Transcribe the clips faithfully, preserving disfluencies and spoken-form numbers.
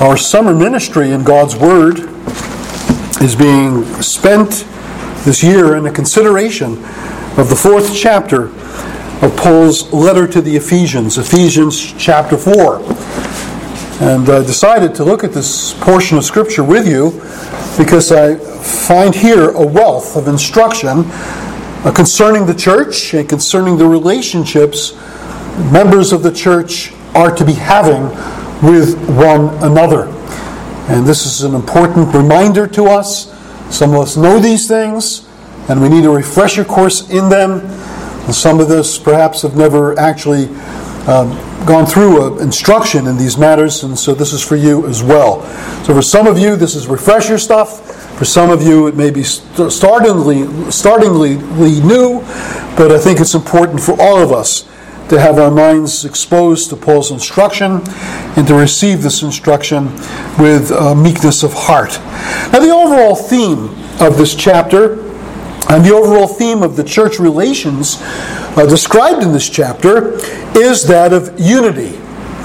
Our summer ministry in God's Word is being spent this year in a consideration of the fourth chapter of Paul's letter to the Ephesians, Ephesians chapter four. And I decided to look at this portion of Scripture with you because I find here a wealth of instruction uh, concerning the church and concerning the relationships members of the church are to be having with one another. And this is an important reminder to us. Some of us know these things, and we need a refresher course in them. And some of us perhaps have never actually um, gone through an instruction in these matters, and so this is for you as well. So for some of you, this is refresher stuff. For some of you, it may be st- startlingly, startlingly new, but I think it's important for all of us to have our minds exposed to Paul's instruction and to receive this instruction with uh, meekness of heart. Now, the overall theme of this chapter and the overall theme of the church relations uh, described in this chapter is that of unity.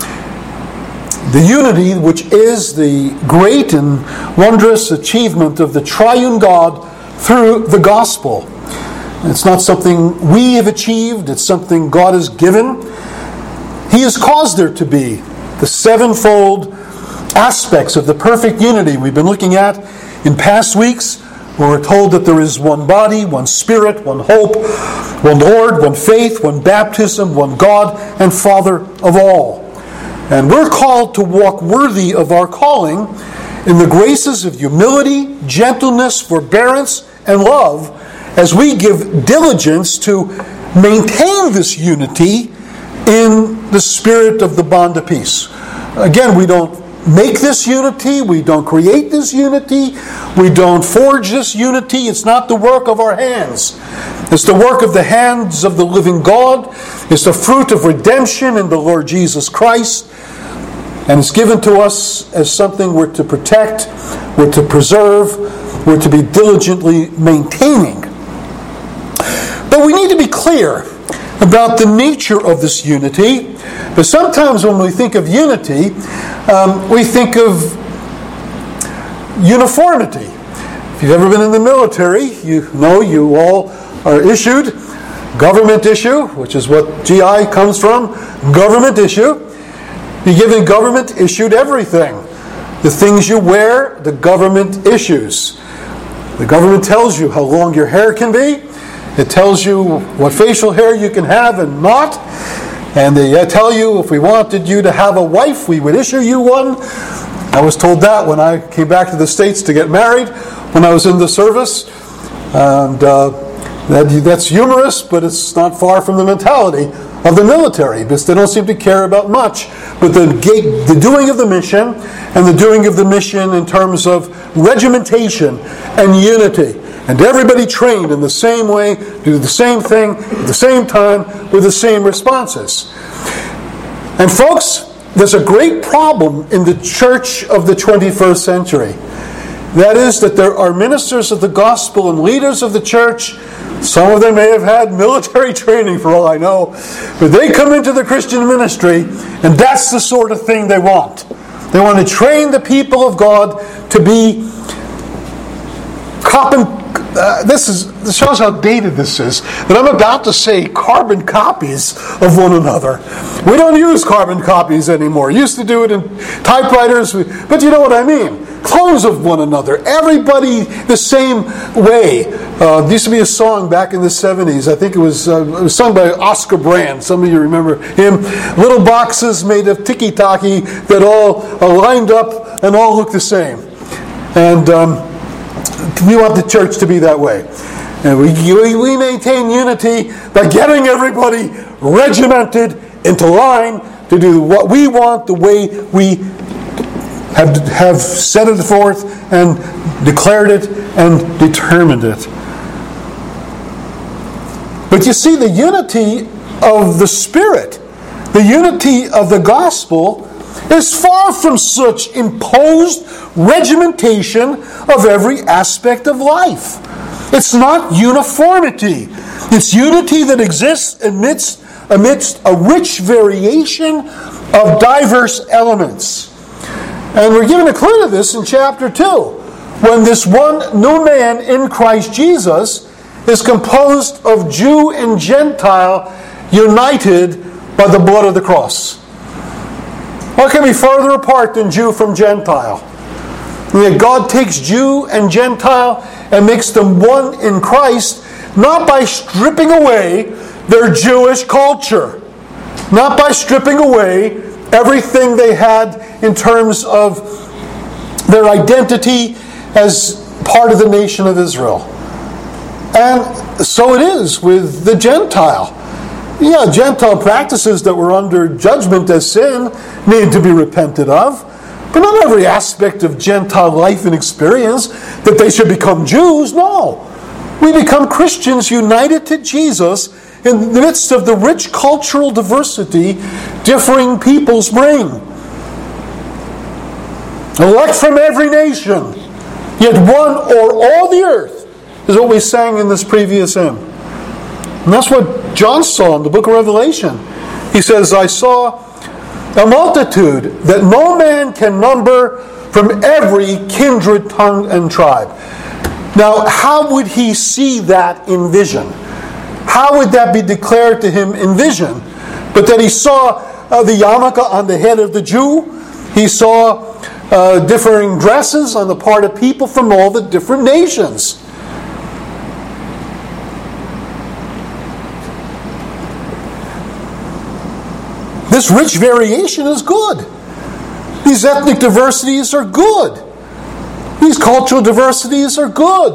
The unity which is the great and wondrous achievement of the triune God through the gospel. It's not something we have achieved, it's something God has given. He has caused there to be the sevenfold aspects of the perfect unity we've been looking at in past weeks, where we're told that there is one body, one spirit, one hope, one Lord, one faith, one baptism, one God and Father of all. And we're called to walk worthy of our calling in the graces of humility, gentleness, forbearance, and love, as we give diligence to maintain this unity in the spirit of the bond of peace. Again, we don't make this unity, we don't create this unity, we don't forge this unity. It's not the work of our hands. It's the work of the hands of the living God. It's the fruit of redemption in the Lord Jesus Christ. And it's given to us as something we're to protect, we're to preserve, we're to be diligently maintaining. But we need to be clear about the nature of this unity. But sometimes when we think of unity, um, we think of uniformity. If you've ever been in the military, you know you all are issued government issue, which is what G I comes from, government issue. You're given government issued everything. The things you wear, the government issues. The government tells you how long your hair can be. It tells you what facial hair you can have and not. And they tell you if we wanted you to have a wife, we would issue you one. I was told that when I came back to the States to get married, when I was in the service. And uh, that, that's humorous, but it's not far from the mentality of the military, because they don't seem to care about much. But the, the doing of the mission, and the doing of the mission in terms of regimentation and unity, and everybody trained in the same way, do the same thing at the same time with the same responses. And folks, there's a great problem in the church of the twenty-first century. That is that there are ministers of the gospel and leaders of the church. Some of them may have had military training for all I know. But they come into the Christian ministry, and that's the sort of thing they want. They want to train the people of God to be cop and Uh, this is this shows how dated this is. That I'm about to say carbon copies of one another. We don't use carbon copies anymore. Used to do it in typewriters, but you know what I mean. Clones of one another. Everybody the same way. Uh, there used to be a song back in the seventies. I think it was, uh, it was sung by Oscar Brand. Some of you remember him. Little boxes made of tiki-taki that all are lined up and all look the same. And Um, we want the church to be that way. And we, we maintain unity by getting everybody regimented into line to do what we want, the way we have, have set it forth and declared it and determined it. But you see, the unity of the Spirit, the unity of the gospel, is far from such imposed regimentation of every aspect of life. It's not uniformity. It's unity that exists amidst, amidst a rich variation of diverse elements. And we're given a clue to this in chapter two, when this one new man in Christ Jesus is composed of Jew and Gentile united by the blood of the cross. What can be further apart than Jew from Gentile? And yet God takes Jew and Gentile and makes them one in Christ, not by stripping away their Jewish culture, not by stripping away everything they had in terms of their identity as part of the nation of Israel. And so it is with the Gentile. Yeah, Gentile practices that were under judgment as sin need to be repented of. But not every aspect of Gentile life and experience that they should become Jews. No. We become Christians united to Jesus in the midst of the rich cultural diversity differing peoples bring. Elect from every nation, yet one o'er all the earth, is what we sang in this previous hymn. And that's what John saw in the book of Revelation. He says, I saw a multitude that no man can number from every kindred, tongue, and tribe. Now, how would he see that in vision? How would that be declared to him in vision? But that he saw uh, the yarmulke on the head of the Jew. He saw uh, differing dresses on the part of people from all the different nations. This rich variation is good. These ethnic diversities are good. These cultural diversities are good.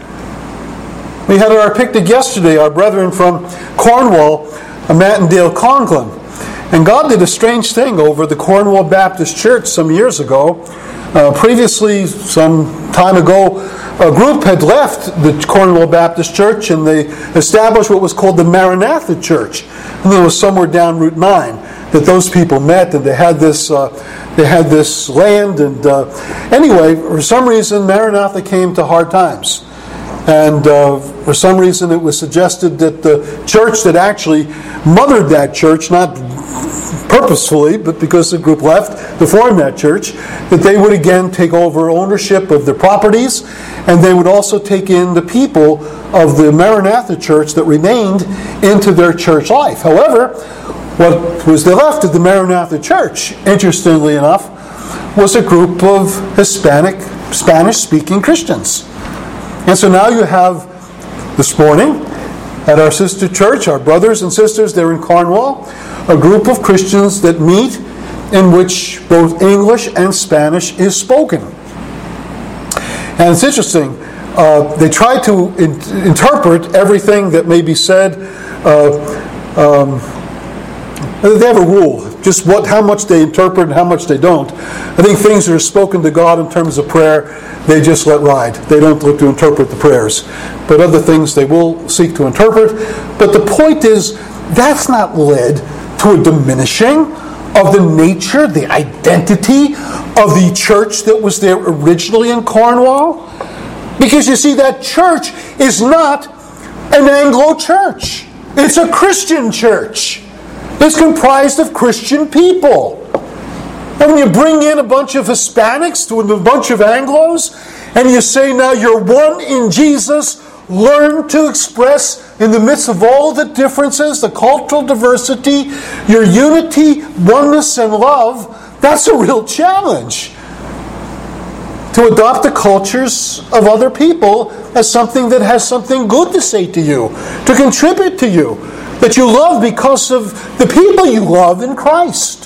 We had our picnic yesterday, our brethren from Cornwall, Matt and Dale Conklin. And God did a strange thing over the Cornwall Baptist Church some years ago. Uh, previously, some time ago, a group had left the Cornwall Baptist Church and they established what was called the Maranatha Church. And it was somewhere down Route nine that those people met, and they had this uh, they had this land. And uh, anyway, for some reason, Maranatha came to hard times. And uh, for some reason, it was suggested that the church that actually mothered that church, not purposefully, but because the group left to form that church, that they would again take over ownership of the properties, and they would also take in the people of the Maranatha church that remained into their church life. However, what was left of the Maranatha church, interestingly enough, was a group of Hispanic, Spanish-speaking Christians. And so now you have, this morning, at our sister church, our brothers and sisters there in Cornwall, a group of Christians that meet in which both English and Spanish is spoken. And it's interesting, uh, they try to in- interpret everything that may be said. Uh, um, they have a rule, just what, how much they interpret and how much they don't. I think things that are spoken to God in terms of prayer, they just let ride. They don't look to interpret the prayers. But other things they will seek to interpret. But the point is, that's not led to a diminishing of the nature, the identity of the church that was there originally in Cornwall. Because you see, that church is not an Anglo church. It's a Christian church. It's comprised of Christian people. And when you bring in a bunch of Hispanics to a bunch of Anglos, and you say, now you're one in Jesus, learn to express in the midst of all the differences, the cultural diversity, your unity, oneness, and love, that's a real challenge. To adopt the cultures of other people as something that has something good to say to you, to contribute to you, that you love because of the people you love in Christ.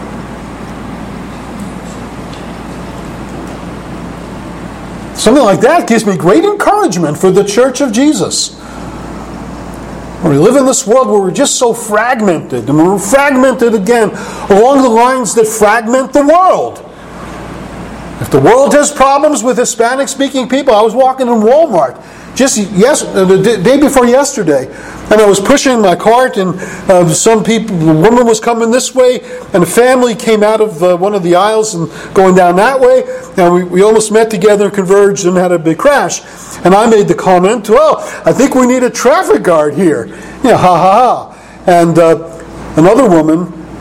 Something like that gives me great encouragement for the Church of Jesus. We live in this world where we're just so fragmented, and we're fragmented again along the lines that fragment the world. If the world has problems with Hispanic-speaking people, I was walking in Walmart just yes, the day before yesterday, and I was pushing my cart, and uh, some people, a woman was coming this way, and a family came out of uh, one of the aisles and going down that way, and we, we almost met together and converged and had a big crash. And I made the comment, well, I think we need a traffic guard here. Yeah, ha ha ha. And uh, another woman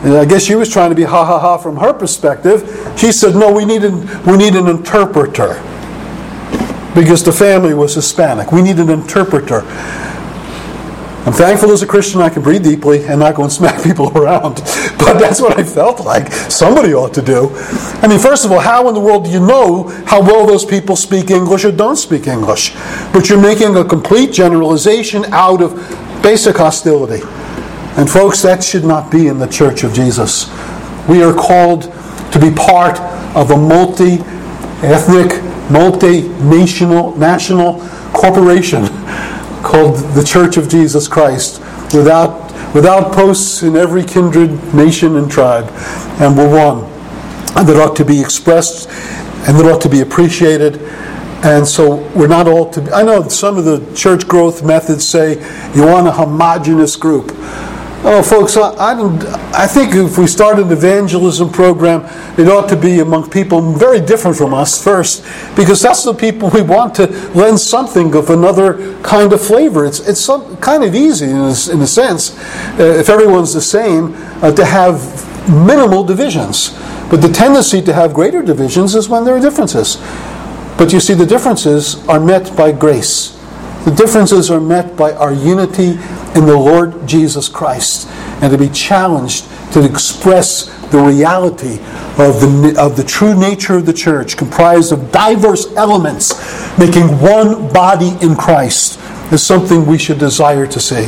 And I guess she was trying to be ha ha ha from her perspective. She said, no, we need an, we need an interpreter. Because the family was Hispanic. We need an interpreter. I'm thankful as a Christian I can breathe deeply and not go and smack people around. But that's what I felt like. Somebody ought to do. I mean, first of all, how in the world do you know how well those people speak English or don't speak English? But you're making a complete generalization out of basic hostility. And folks, that should not be in the Church of Jesus. We are called to be part of a multi-ethnic, multi-national national corporation called the Church of Jesus Christ, without without posts in every kindred, nation, and tribe. And we're one. And that ought to be expressed, and that ought to be appreciated. And so we're not all to be... I know some of the church growth methods say you want a homogeneous group. Oh, folks, I, I, don't, I think if we start an evangelism program, it ought to be among people very different from us first, because that's the people we want to lend something of another kind of flavor. It's it's some, kind of easy in a, in a sense, uh, if everyone's the same, uh, to have minimal divisions. But the tendency to have greater divisions is when there are differences. But you see, the differences are met by grace. The differences are met by our unity in the Lord Jesus Christ, and to be challenged to express the reality of the, of the true nature of the church, comprised of diverse elements, making one body in Christ, is something we should desire to see.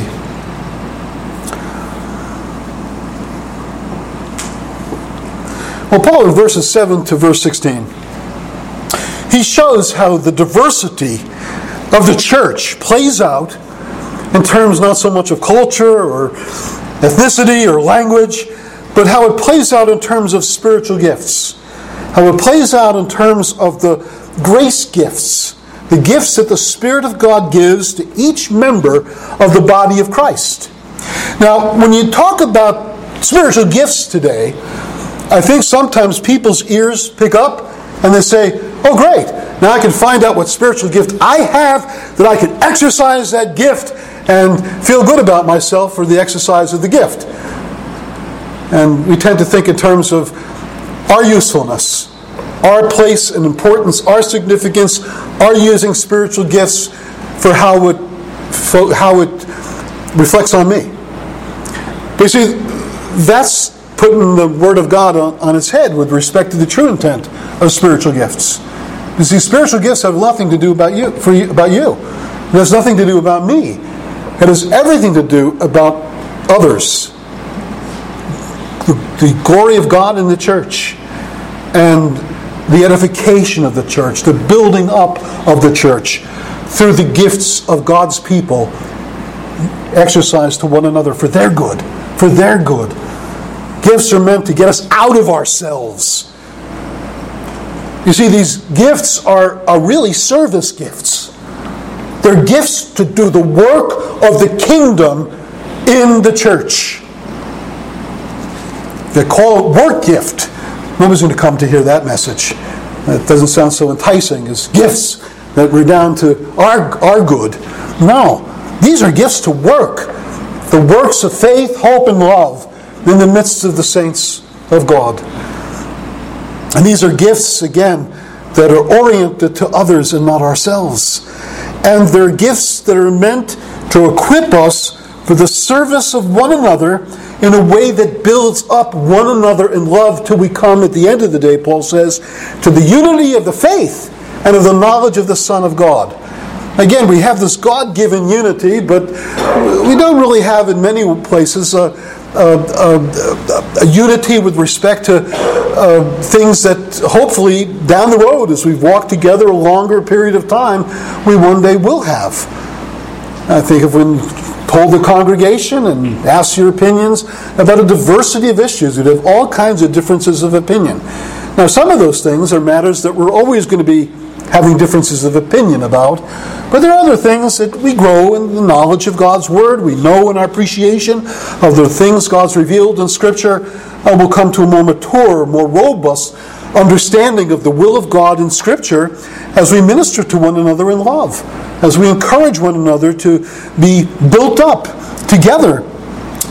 Well, Paul in verses seven to verse sixteen, he shows how the diversity of the church plays out in terms not so much of culture or ethnicity or language, but how it plays out in terms of spiritual gifts. How it plays out in terms of the grace gifts, the gifts that the Spirit of God gives to each member of the body of Christ. Now, when you talk about spiritual gifts today, I think sometimes people's ears pick up and they say, oh great, now I can find out what spiritual gift I have, that I can exercise that gift and feel good about myself for the exercise of the gift. And we tend to think in terms of our usefulness, our place and importance, our significance, our using spiritual gifts for how it, how it reflects on me. But you see, that's putting the Word of God on, on its head with respect to the true intent of spiritual gifts. You see, spiritual gifts have nothing to do about you, for you, about you. It has nothing to do about me. It has everything to do about others. The, the glory of God in the church, and the edification of the church, the building up of the church through the gifts of God's people exercised to one another for their good. For their good. Gifts are meant to get us out of ourselves. You see, these gifts are, are really service gifts. They're gifts to do the work of the kingdom in the church. They call it work gift. Nobody's going to come to hear that message. That doesn't sound so enticing as gifts that redound to our, our good. No, these are gifts to work. The works of faith, hope, and love in the midst of the saints of God. And these are gifts, again, that are oriented to others and not ourselves. And they're gifts that are meant to equip us for the service of one another in a way that builds up one another in love till we come, at the end of the day, Paul says, to the unity of the faith and of the knowledge of the Son of God. Again, we have this God-given unity, but we don't really have in many places a, a, a, a unity with respect to uh, things that hopefully down the road, as we've walked together a longer period of time, we one day will have. I think if we told the congregation and asked your opinions about a diversity of issues, we'd have all kinds of differences of opinion. Now, some of those things are matters that we're always going to be having differences of opinion about. But there are other things that we grow in the knowledge of God's Word. We know in our appreciation of the things God's revealed in Scripture. And we'll come to a more mature, more robust understanding of the will of God in Scripture as we minister to one another in love. As we encourage one another to be built up together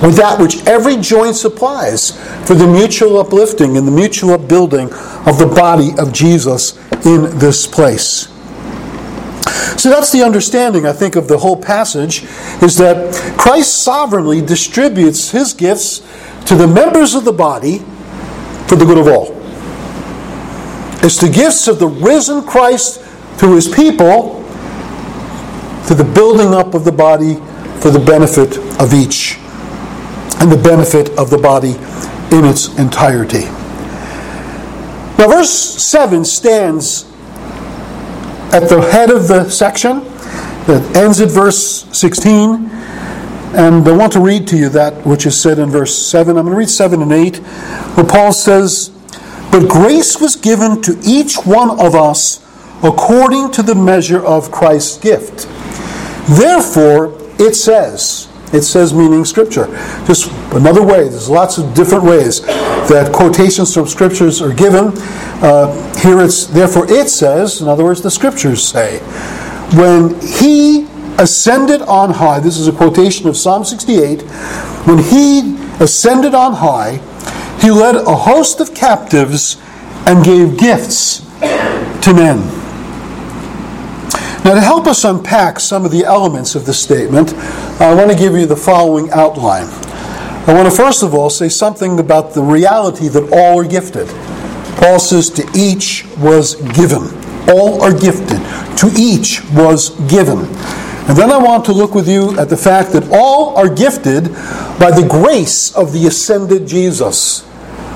or that which every joint supplies for the mutual uplifting and the mutual upbuilding of the body of Jesus in this place. So that's the understanding, I think, of the whole passage, is that Christ sovereignly distributes His gifts to the members of the body for the good of all. It's the gifts of the risen Christ to His people, to the building up of the body for the benefit of each, and the benefit of the body in its entirety. Now, verse seven stands at the head of the section that ends at verse sixteen. And I want to read to you that which is said in verse seven. I'm going to read seven and eight, where Paul says, "But grace was given to each one of us according to the measure of Christ's gift. Therefore, it says," it says meaning Scripture. Just another way. There's lots of different ways that quotations from Scriptures are given. Uh, here it's, therefore it says, in other words, the Scriptures say, "When He ascended on high," this is a quotation of Psalm sixty-eight, "when He ascended on high, He led a host of captives and gave gifts to men." Now, to help us unpack some of the elements of this statement, I want to give you the following outline. I want to first of all say something about the reality that all are gifted. Paul says, "To each was given." All are gifted. To each was given. And then I want to look with you at the fact that all are gifted by the grace of the ascended Jesus.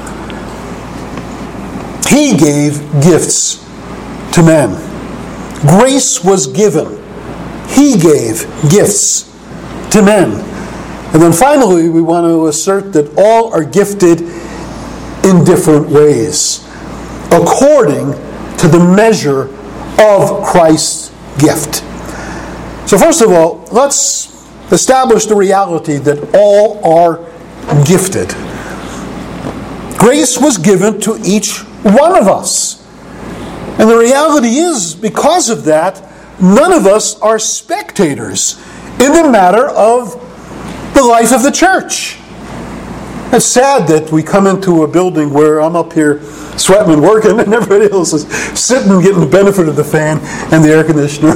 He gave gifts to men. Grace was given. He gave gifts to men. And then finally, we want to assert that all are gifted in different ways, according to the measure of Christ's gift. So first of all, let's establish the reality that all are gifted. Grace was given to each one of us. And the reality is, because of that, none of us are spectators in the matter of the life of the church. It's sad that we come into a building where I'm up here sweating and working and everybody else is sitting and getting the benefit of the fan and the air conditioner.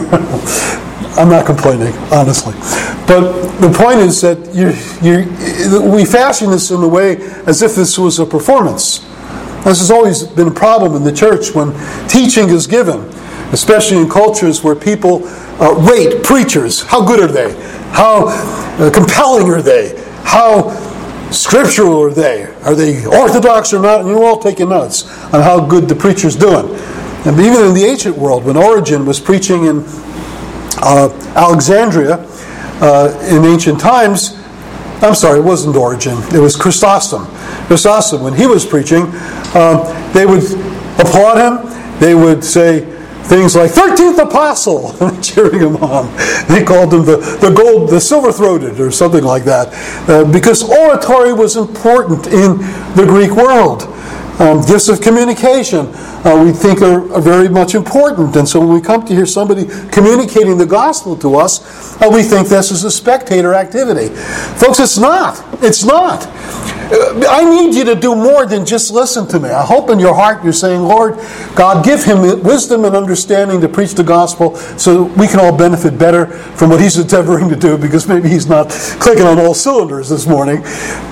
I'm not complaining, honestly. But the point is that you, you, we fashion this in a way as if this was a performance. This has always been a problem in the church when teaching is given, especially in cultures where people uh, rate preachers. How good are they? How uh, compelling are they? How scriptural are they? Are they orthodox or not? And you're all taking notes on how good the preacher's doing. And even in the ancient world, when Origen was preaching in uh, Alexandria uh, in ancient times, I'm sorry, it wasn't Origen. It was Chrysostom. Chrysostom, when he was preaching, um, they would applaud him. They would say things like thirteenth apostle, cheering him on. They called him the, the gold, the silver-throated, or something like that, uh, because oratory was important in the Greek world. Um, gifts of communication, uh, we think are, are very much important. And so when we come to hear somebody communicating the gospel to us, uh, we think this is a spectator activity. Folks, it's not. It's not. Uh, I need you to do more than just listen to me. I hope in your heart you're saying, Lord, God, give him wisdom and understanding to preach the gospel so we can all benefit better from what he's endeavoring to do, because maybe he's not clicking on all cylinders this morning.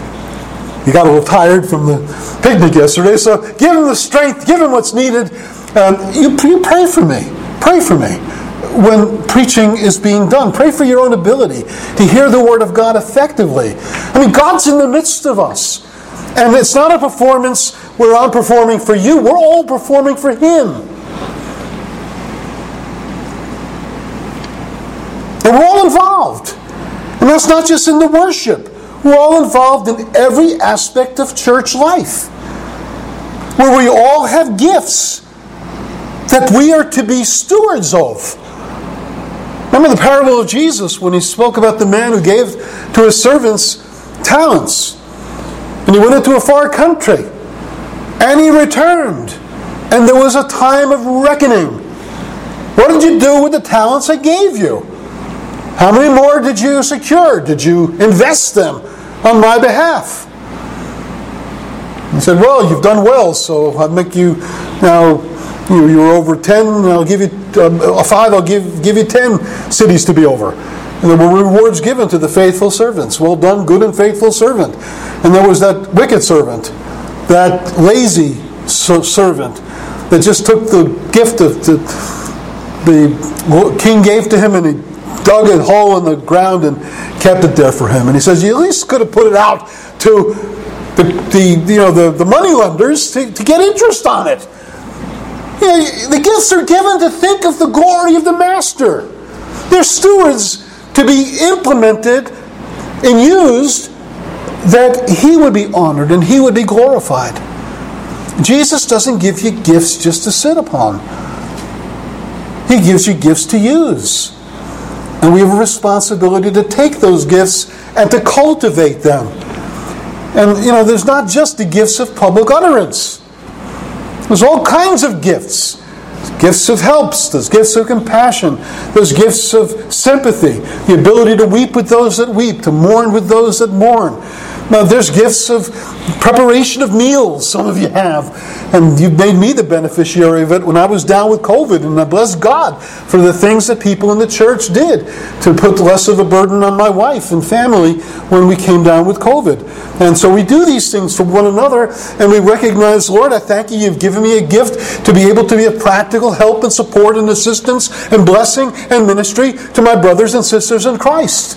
You got a little tired from the picnic yesterday, so give him the strength, give him what's needed. Um, you, you pray for me. Pray for me when preaching is being done. Pray for your own ability to hear the Word of God effectively. I mean, God's in the midst of us. And it's not a performance where I'm performing for you. We're all performing for Him. And we're all involved. And that's not just in the worship. We're all involved in every aspect of church life, where we all have gifts that we are to be stewards of. Remember the parable of Jesus when he spoke about the man who gave to his servants talents. And he went into a far country. And he returned. And there was a time of reckoning. What did you do with the talents I gave you? How many more did you secure? Did you invest them on my behalf. He said, well, you've done well, so I'll make you, now, you, you were over ten, I'll give you, uh, five, I'll give, give you ten cities to be over. And there were rewards given to the faithful servants. Well done, good and faithful servant. And there was that wicked servant, that lazy servant, that just took the gift that the, the king gave to him and he dug a hole in the ground and kept it there for him. And he says, you at least could have put it out to the, the you know the, the money lenders to, to get interest on it. You know, the gifts are given to think of the glory of the master. They're stewards to be implemented and used that he would be honored and he would be glorified. Jesus doesn't give you gifts just to sit upon. He gives you gifts to use. And we have a responsibility to take those gifts and to cultivate them. And, you know, there's not just the gifts of public utterance. There's all kinds of gifts. There's gifts of helps. There's gifts of compassion. There's gifts of sympathy. The ability to weep with those that weep. To mourn with those that mourn. Now, there's gifts of preparation of meals, some of you have. And you've made me the beneficiary of it when I was down with COVID. And I bless God for the things that people in the church did to put less of a burden on my wife and family when we came down with COVID. And so we do these things for one another, and we recognize, Lord, I thank you, you've given me a gift to be able to be a practical help and support and assistance and blessing and ministry to my brothers and sisters in Christ.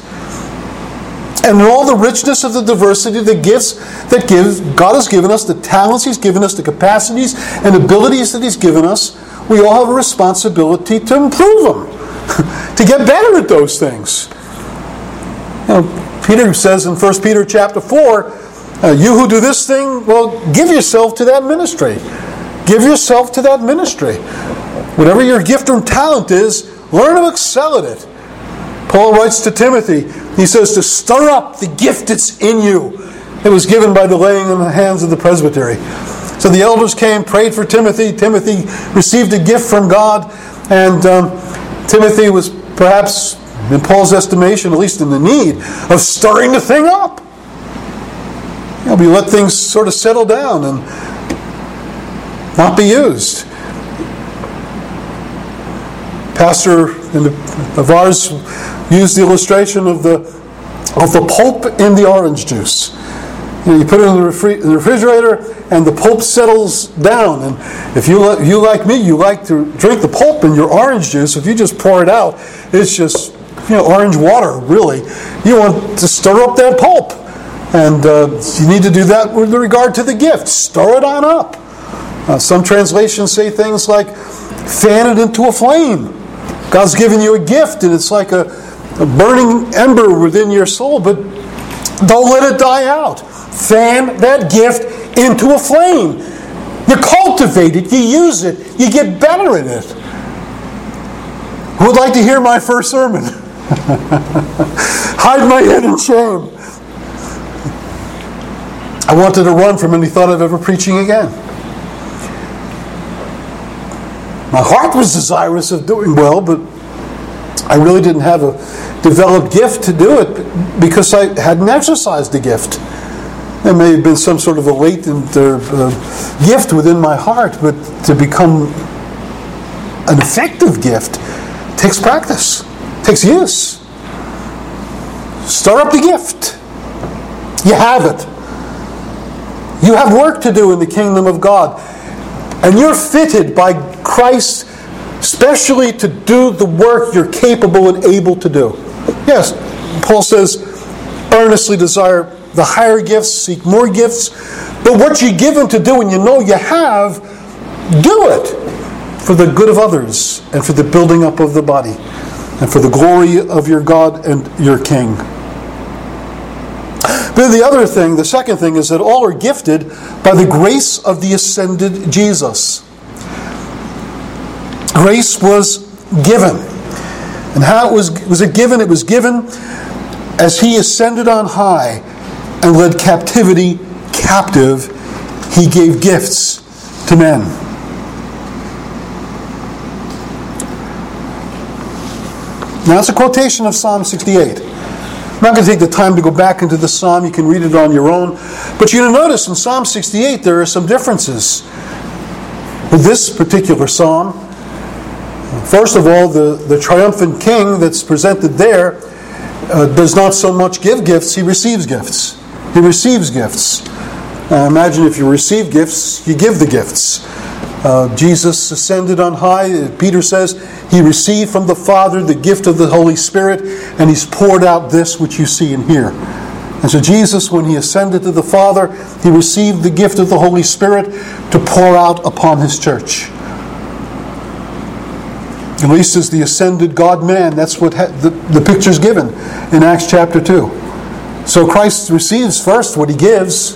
And in all the richness of the diversity, the gifts that gives, God has given us, the talents He's given us, the capacities and abilities that He's given us, we all have a responsibility to improve them, to get better at those things. You know, Peter says in First Peter chapter four, uh, you who do this thing, well, give yourself to that ministry. Give yourself to that ministry. Whatever your gift or talent is, learn to excel at it. Paul writes to Timothy, he says to stir up the gift that's in you. It was given by the laying on the hands of the presbytery. So the elders came, prayed for Timothy. Timothy received a gift from God. And um, Timothy was perhaps, in Paul's estimation, at least in the need, of stirring the thing up. You know, we let things sort of settle down and not be used. Pastor of ours used the illustration of the of the pulp in the orange juice. You know, you put it in the, refri- in the refrigerator, and the pulp settles down. And if you li- you like me, you like to drink the pulp in your orange juice. If you just pour it out, it's just you know orange water. Really, you want to stir up that pulp, and uh, you need to do that with regard to the gift. Stir it on up. Uh, some translations say things like fan it into a flame. God's given you a gift, and it's like a, a burning ember within your soul, but don't let it die out. Fan that gift into a flame. You cultivate it, you use it, you get better at it. Who would like to hear my first sermon? Hide my head in shame. I wanted to run from any thought of ever preaching again. My heart was desirous of doing well, but I really didn't have a developed gift to do it because I hadn't exercised the gift. There may have been some sort of a latent uh, uh, gift within my heart, but to become an effective gift takes practice, takes use. Stir up the gift. You have it. You have work to do in the kingdom of God. And you're fitted by Christ specially to do the work you're capable and able to do. Yes, Paul says, earnestly desire the higher gifts, seek more gifts. But what you're given to do and you know you have, do it for the good of others and for the building up of the body and for the glory of your God and your King. But the other thing, the second thing, is that all are gifted by the grace of the ascended Jesus. Grace was given. And how it was, was it given? It was given as He ascended on high and led captivity captive. He gave gifts to men. Now it's a quotation of Psalm sixty-eight. not going to take the time to go back into the psalm. You can read it on your own. But you're going to notice in Psalm sixty-eight there are some differences with this particular psalm. First of all, the, the triumphant king that's presented there uh, does not so much give gifts, he receives gifts. He receives gifts. Uh, imagine if you receive gifts, you give the gifts. Uh, Jesus ascended on high. Peter says he received from the Father the gift of the Holy Spirit, and he's poured out this which you see and hear. And so Jesus, when he ascended to the Father, he received the gift of the Holy Spirit to pour out upon his church. At least as the ascended God-man, that's what ha- the, the picture's given in Acts chapter two. So Christ receives first what he gives,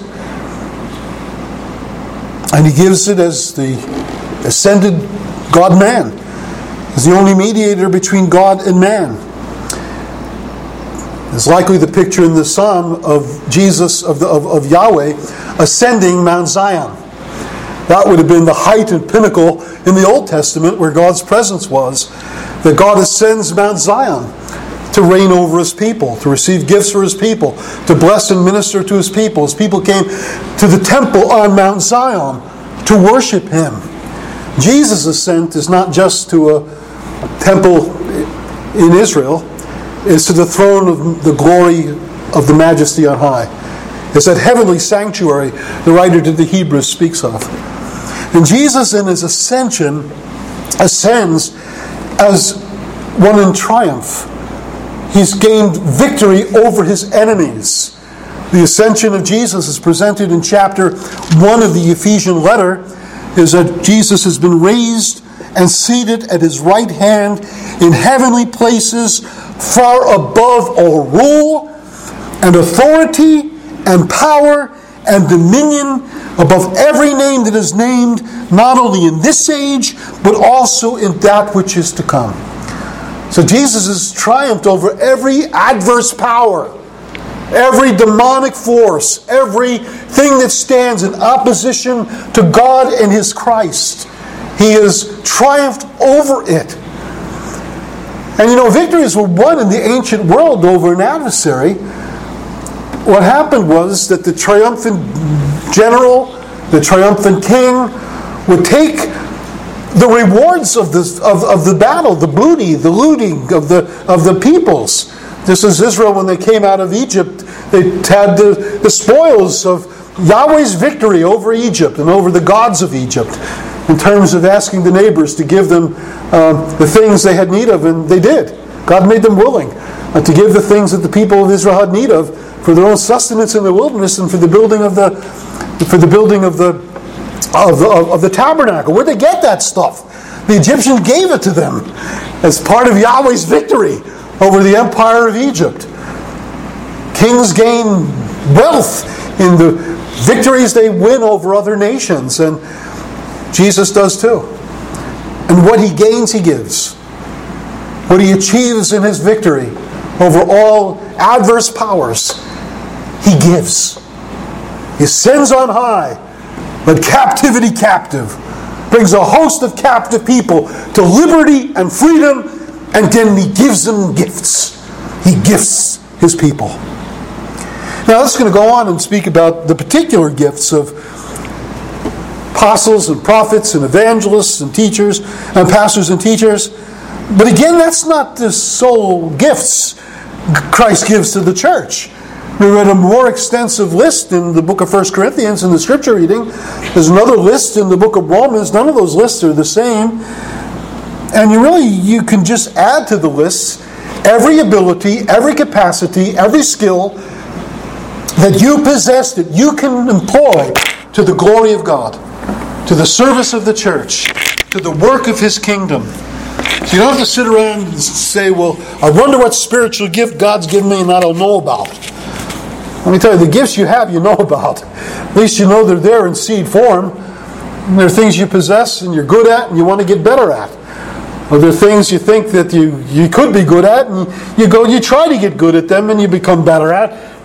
and he gives it as the ascended God-man, as the only mediator between God and man. It's likely the picture in the Psalm of Jesus, of, the, of, of Yahweh, ascending Mount Zion. That would have been the height and pinnacle in the Old Testament where God's presence was, that God ascends Mount Zion to reign over his people, to receive gifts for his people, to bless and minister to his people. His people came to the temple on Mount Zion to worship him. Jesus' ascent is not just to a temple in Israel, it's to the throne of the glory of the majesty on high. It's that heavenly sanctuary the writer to the Hebrews speaks of. And Jesus in his ascension ascends as one in triumph. He's gained victory over his enemies. The ascension of Jesus is presented in chapter one of the Ephesian letter, is that Jesus has been raised and seated at his right hand in heavenly places, far above all rule and authority and power and dominion, above every name that is named, not only in this age, but also in that which is to come. So Jesus has triumphed over every adverse power, every demonic force, everything that stands in opposition to God and his Christ. He has triumphed over it. And you know, victories were won in the ancient world over an adversary. What happened was that the triumphant general, the triumphant king, would take the rewards of the, of, of the battle, the booty, the looting of the, of the peoples. Just as Israel, when they came out of Egypt, they had the, the spoils of Yahweh's victory over Egypt and over the gods of Egypt, in terms of asking the neighbors to give them uh, the things they had need of, and they did. God made them willing uh, to give the things that the people of Israel had need of for their own sustenance in the wilderness and for the building of the for the building of the of the, of the tabernacle. Where'd they get that stuff? The Egyptians gave it to them as part of Yahweh's victory over the empire of Egypt. Kings gain wealth in the victories they win over other nations, and Jesus does too. And what he gains, he gives. What he achieves in his victory over all adverse powers, he gives. He ascends on high, led captivity captive, brings a host of captive people to liberty and freedom, and then he gives them gifts. He gifts his people. Now, let's going to go on and speak about the particular gifts of apostles and prophets and evangelists and teachers and pastors and teachers. But again, that's not the sole gifts Christ gives to the church. We read a more extensive list in the book of First Corinthians in the scripture reading. There's another list in the book of Romans. None of those lists are the same. And you really, you can just add to the lists every ability, every capacity, every skill that you possess, that you can employ to the glory of God, to the service of the church, to the work of his kingdom. So you don't have to sit around and say, well, I wonder what spiritual gift God's given me and I don't know about. Let me tell you, the gifts you have, you know about. At least you know they're there in seed form. And they're things you possess and you're good at and you want to get better at. Or there are things you think that you, you could be good at, and you go, you try to get good at them and you become better at.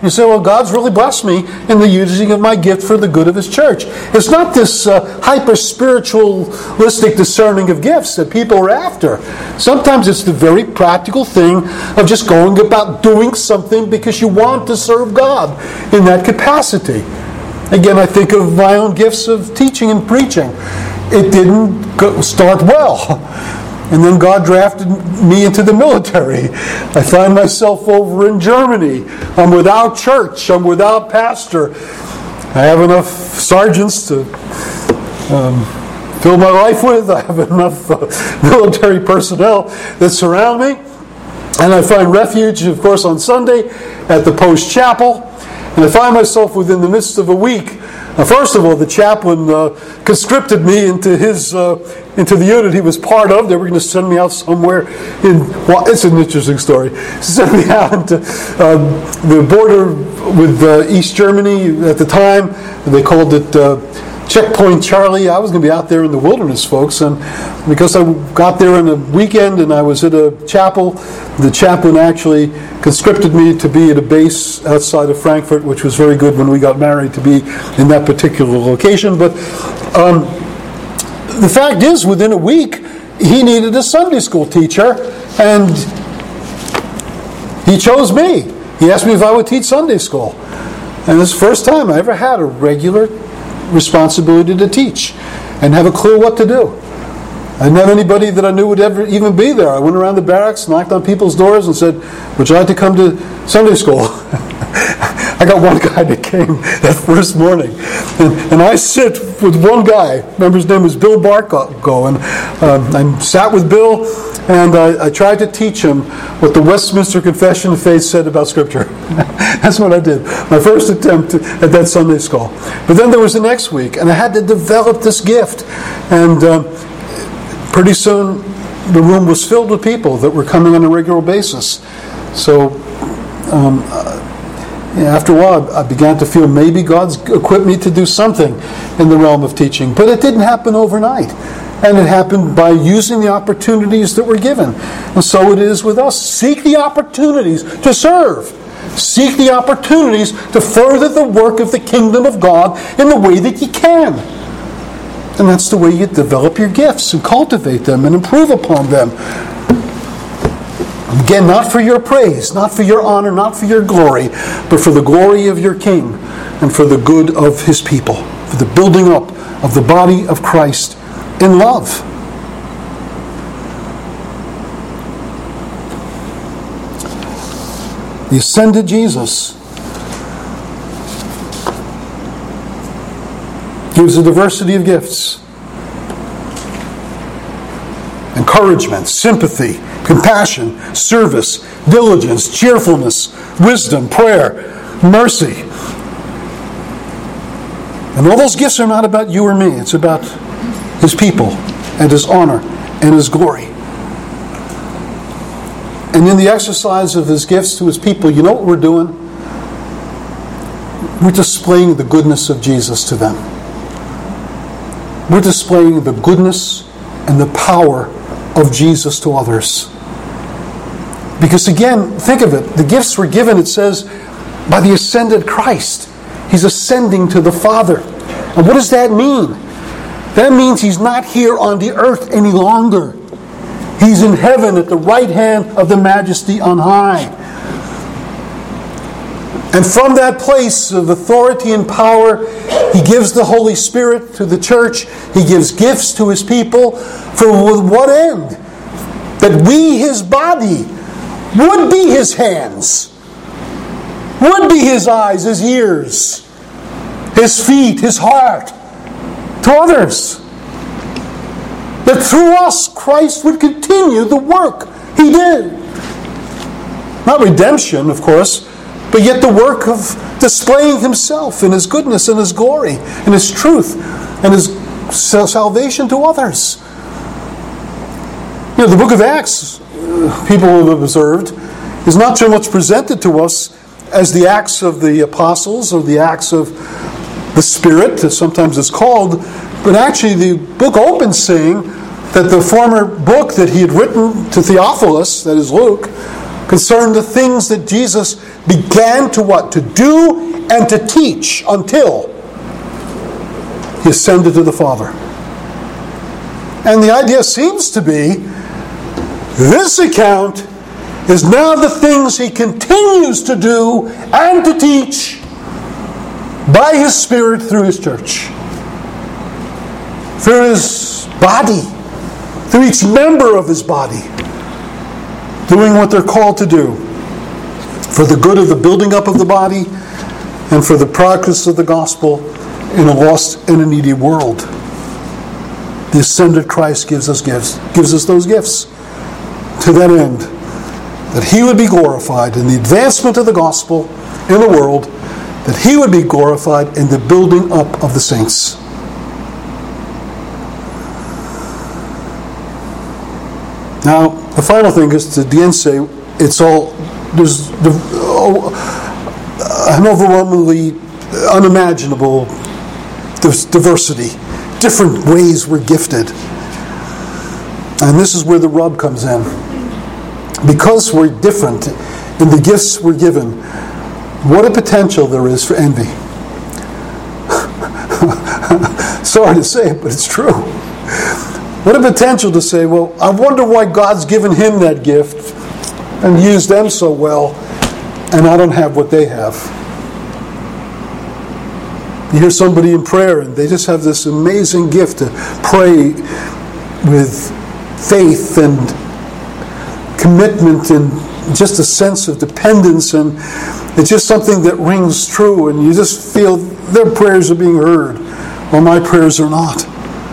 You say, well, God's really blessed me in the using of my gift for the good of His church. It's not this uh, hyper-spiritualistic discerning of gifts that people are after. Sometimes it's the very practical thing of just going about doing something because you want to serve God in that capacity. Again, I think of my own gifts of teaching and preaching. It didn't go, start well. And then God drafted me into the military. I find myself over in Germany. I'm without church. I'm without pastor. I have enough sergeants to um, fill my life with. I have enough uh, military personnel that surround me. And I find refuge, of course, on Sunday at the Post Chapel. And I find myself within the midst of a week. Now, first of all, the chaplain uh, conscripted me into his uh, into the unit he was part of. They were going to send me out somewhere in. Well, it's an interesting story. Send me out into um, the border with uh, East Germany at the time. They called it uh, Checkpoint Charlie. I was going to be out there in the wilderness, folks, and because I got there on a weekend and I was at a chapel, the chaplain actually conscripted me to be at a base outside of Frankfurt, which was very good when we got married to be in that particular location. But um, the fact is, within a week, he needed a Sunday school teacher, and he chose me. He asked me if I would teach Sunday school. And this is the first time I ever had a regular responsibility to teach and have a clue what to do. I didn't have anybody that I knew would ever even be there. I went around the barracks, knocked on people's doors and said, would you like to come to Sunday school? I got one guy that came that first morning. And, and I sit with one guy. Remember, his name was Bill Barco. And uh, I sat with Bill and I, I tried to teach him what the Westminster Confession of Faith said about Scripture. That's what I did. My first attempt at that Sunday school. But then there was the next week, and I had to develop this gift. And uh, pretty soon, the room was filled with people that were coming on a regular basis. So, um, uh, yeah, after a while, I began to feel maybe God's equipped me to do something in the realm of teaching. But it didn't happen overnight. And it happened by using the opportunities that were given. And so it is with us. Seek the opportunities to serve. Seek the opportunities to further the work of the kingdom of God in the way that you can. And that's the way you develop your gifts and cultivate them and improve upon them. Again, not for your praise, not for your honor, not for your glory, but for the glory of your King and for the good of His people, for the building up of the body of Christ in love. The ascended Jesus gives a diversity of gifts. Encouragement, sympathy, compassion, service, diligence, cheerfulness, wisdom, prayer, mercy. And all those gifts are not about you or me. It's about His people and His honor and His glory. And in the exercise of His gifts to His people, you know what we're doing? We're displaying the goodness of Jesus to them. We're displaying the goodness and the power of Jesus to others. Because again, think of it. The gifts were given, it says, by the ascended Christ. He's ascending to the Father. And what does that mean? That means He's not here on the earth any longer. He's in heaven at the right hand of the Majesty on high. And from that place of authority and power, He gives the Holy Spirit to the church. He gives gifts to His people. For with what end? That we, His body, would be His hands, would be His eyes, His ears, His feet, His heart to others. That through us, Christ would continue the work He did. Not redemption, of course, but yet the work of displaying Himself in His goodness and His glory and His truth and His salvation to others. You know, the book of Acts, people have observed, is not so much presented to us as the Acts of the Apostles or the Acts of the Spirit, as sometimes it's called, but actually the book opens saying that the former book that he had written to Theophilus, that is Luke, concerned the things that Jesus began to what? To do and to teach until he ascended to the Father. And the idea seems to be, this account is now the things he continues to do and to teach by his Spirit through his church. Through his body. Through each member of his body. Doing what they're called to do. For the good of the building up of the body and for the progress of the gospel in a lost and a needy world. The ascended Christ gives us gifts, gives us those gifts to that end, that he would be glorified in the advancement of the gospel in the world, that he would be glorified in the building up of the saints. Now, the final thing is to again say, it's all, there's an overwhelmingly unimaginable diversity. Different ways we're gifted. And this is where the rub comes in. Because we're different in the gifts we're given, what a potential there is for envy. Sorry to say it, but it's true. What a potential to say, well, I wonder why God's given him that gift and used them so well, and I don't have what they have. You hear somebody in prayer and they just have this amazing gift to pray with faith and commitment and just a sense of dependence, and it's just something that rings true, and you just feel their prayers are being heard while my prayers are not.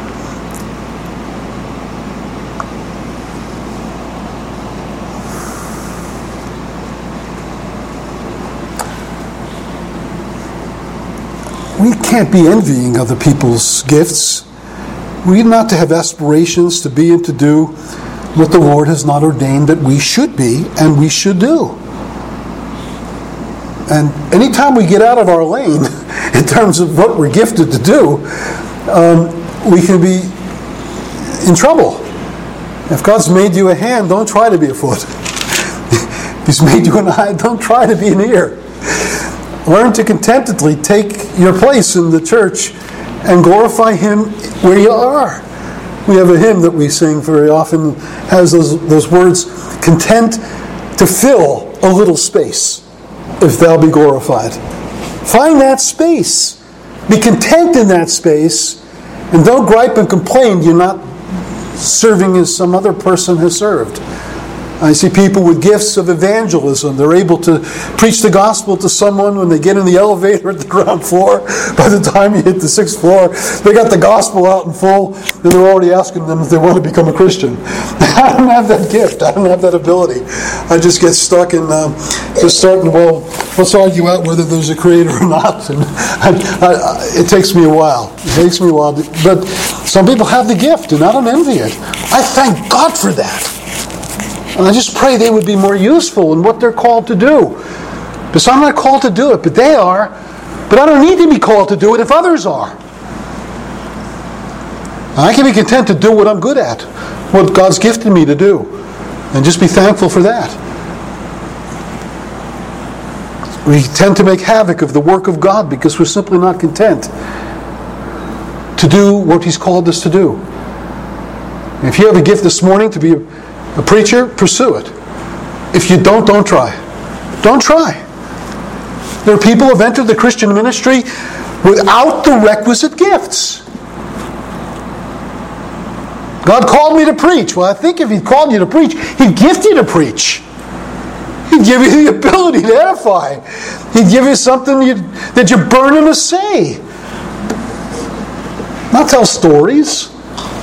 We can't be envying other people's gifts. We're not to have aspirations to be and to do what the Lord has not ordained that we should be and we should do. And anytime we get out of our lane in terms of what we're gifted to do, um, we can be in trouble. If God's made you a hand, don't try to be a foot. If He's made you an eye, don't try to be an ear. Learn to contentedly take your place in the church and glorify Him where you are. We have a hymn that we sing very often, has those, those words, content to fill a little space, if thou be glorified. Find that space. Be content in that space, and don't gripe and complain you're not serving as some other person has served. I see people with gifts of evangelism. They're able to preach the gospel to someone when they get in the elevator at the ground floor. By the time you hit the sixth floor, they got the gospel out in full, and they're already asking them if they want to become a Christian. I don't have that gift. I don't have that ability. I just get stuck in um, just starting, well, let's argue out whether there's a creator or not. And I, I, it takes me a while. It takes me a while. To, but some people have the gift, and I don't envy it. I thank God for that. And I just pray they would be more useful in what they're called to do. Because I'm not called to do it, but they are. But I don't need to be called to do it if others are. I can be content to do what I'm good at, what God's gifted me to do, and just be thankful for that. We tend to make havoc of the work of God because we're simply not content to do what He's called us to do. If you have a gift this morning to be a A preacher, pursue it. If you don't, don't try. Don't try. There are people who have entered the Christian ministry without the requisite gifts. God called me to preach. Well, I think if He called you to preach, He'd gift you to preach. He'd give you the ability to edify. He'd give you something you, that you're burning to say. Not tell stories.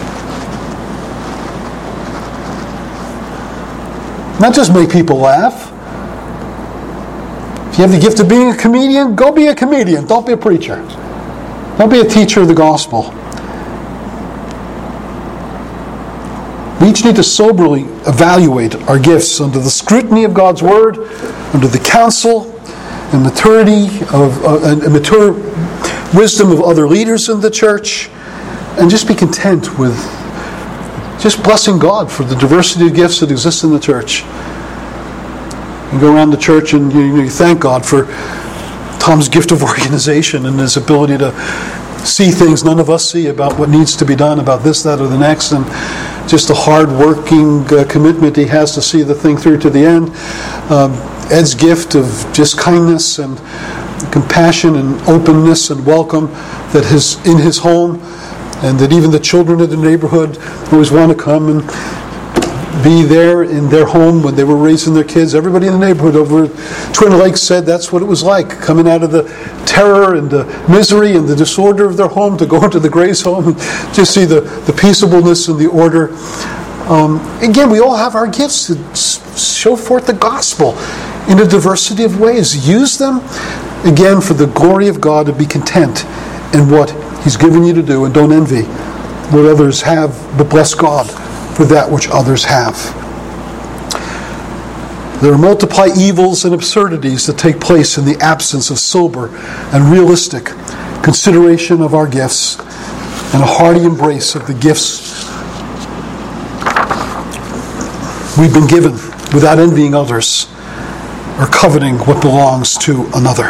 Not just make people laugh. If you have the gift of being a comedian, go be a comedian. Don't be a preacher. Don't be a teacher of the gospel. We each need to soberly evaluate our gifts under the scrutiny of God's Word, under the counsel and maturity of uh, and mature wisdom of other leaders in the church, and just be content with just blessing God for the diversity of gifts that exist in the church. You go around the church and you, you thank God for Tom's gift of organization and his ability to see things none of us see about what needs to be done, about this, that, or the next, and just the hard-working uh, commitment he has to see the thing through to the end. Um, Ed's gift of just kindness and compassion and openness and welcome that is in his home, and that even the children of the neighborhood always want to come and be there in their home when they were raising their kids. Everybody in the neighborhood over Twin Lakes said that's what it was like, coming out of the terror and the misery and the disorder of their home to go into the Grace home and just see the, the peaceableness and the order. Um, again, we all have our gifts to show forth the gospel in a diversity of ways. Use them, again, for the glory of God, to be content in what He's given you to do, and don't envy what others have, but bless God for that which others have. There are multiple evils and absurdities that take place in the absence of sober and realistic consideration of our gifts and a hearty embrace of the gifts we've been given without envying others or coveting what belongs to another.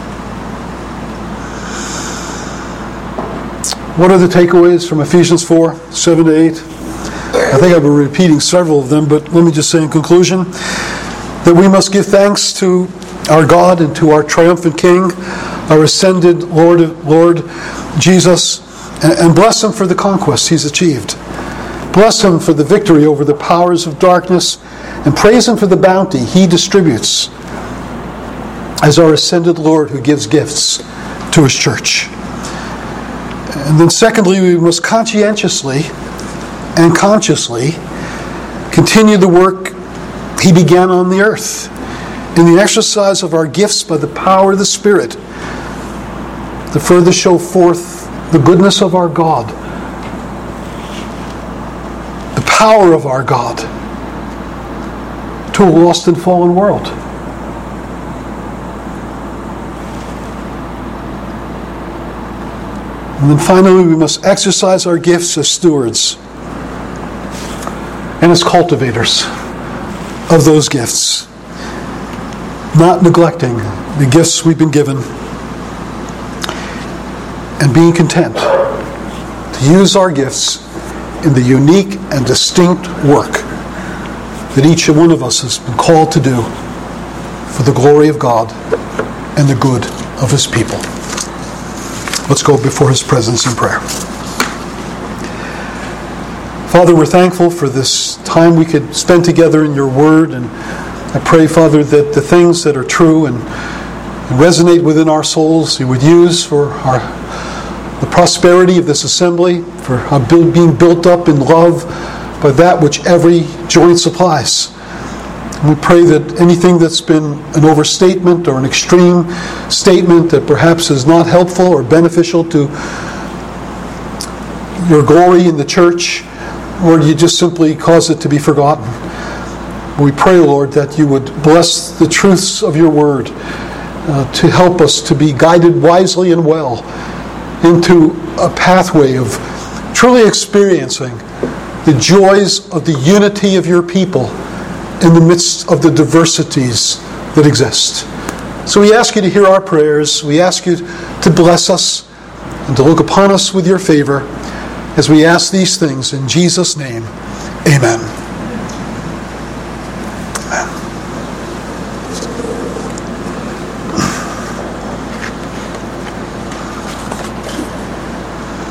What are the takeaways from Ephesians four, seven to eight? I think I've been repeating several of them, but let me just say in conclusion that we must give thanks to our God and to our triumphant King, our ascended Lord, Lord Jesus, and bless Him for the conquests He's achieved. Bless Him for the victory over the powers of darkness, and praise Him for the bounty He distributes as our ascended Lord who gives gifts to His church. And then secondly, we must conscientiously and consciously continue the work He began on the earth in the exercise of our gifts by the power of the Spirit to further show forth the goodness of our God, the power of our God to a lost and fallen world. And then finally, we must exercise our gifts as stewards and as cultivators of those gifts, not neglecting the gifts we've been given, and being content to use our gifts in the unique and distinct work that each one of us has been called to do for the glory of God and the good of His people. Let's go before His presence in prayer. Father, we're thankful for this time we could spend together in Your Word, and I pray, Father, that the things that are true and resonate within our souls You would use for our the prosperity of this assembly, for our build, being built up in love by that which every joint supplies. And we pray that anything that's been an overstatement or an extreme statement that perhaps is not helpful or beneficial to Your glory in the church, Lord, You just simply cause it to be forgotten. We pray, Lord, that You would bless the truths of Your Word uh, to help us to be guided wisely and well into a pathway of truly experiencing the joys of the unity of Your people in the midst of the diversities that exist. So we ask You to hear our prayers. We ask You to bless us and to look upon us with Your favor as we ask these things in Jesus' name. Amen.